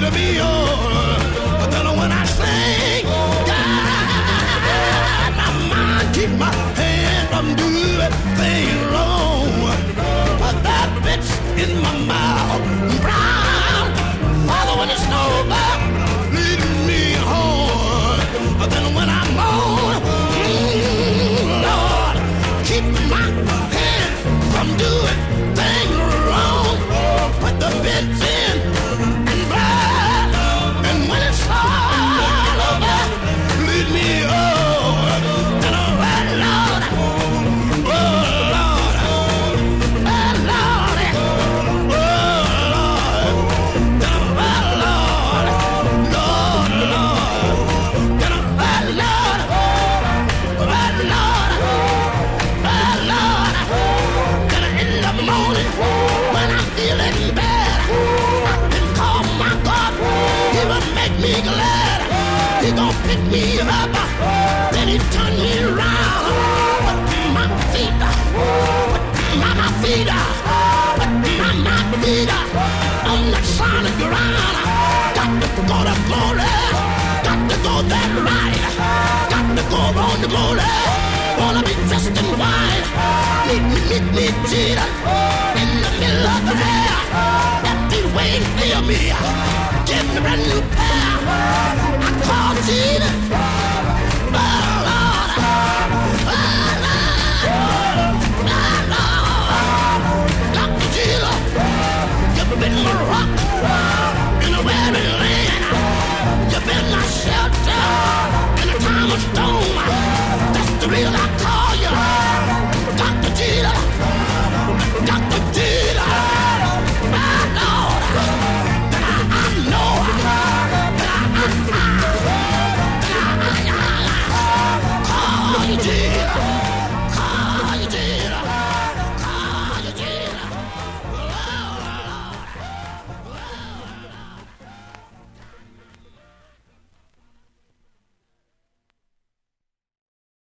lead me on. But then when I sing, God, my mind keep my hand from doing things wrong. But that bitch in my mouth, brown, Father, when it's over, lead me home. But then when I'm on, Lord, keep my hand from doing things wrong. Put the bitch in and blood, and when it's all over, lead me on. And all right, Lord, oh Lord, oh Lord, oh Lord, and all right, Lord, Lord, Lord, and all right, Lord, right, Lord, right, Lord, and in the morning when I'm feeling bad, I can call my God. He will make me glad. He gon' pick me up, then he turn me around. Put my feet, my feet, my feet on the solid ground. Got to go to glory, got to go that ride, got to go on the glory. Wanna be dressed in white, meet me, Jesus, in the middle of the air. That the way feel me, give me a brand new pair. I call Jesus, oh Lord, oh Lord, Dr. Jesus, you've been my rock in a weary land. You've been my shelter in a time of storm. That's the real I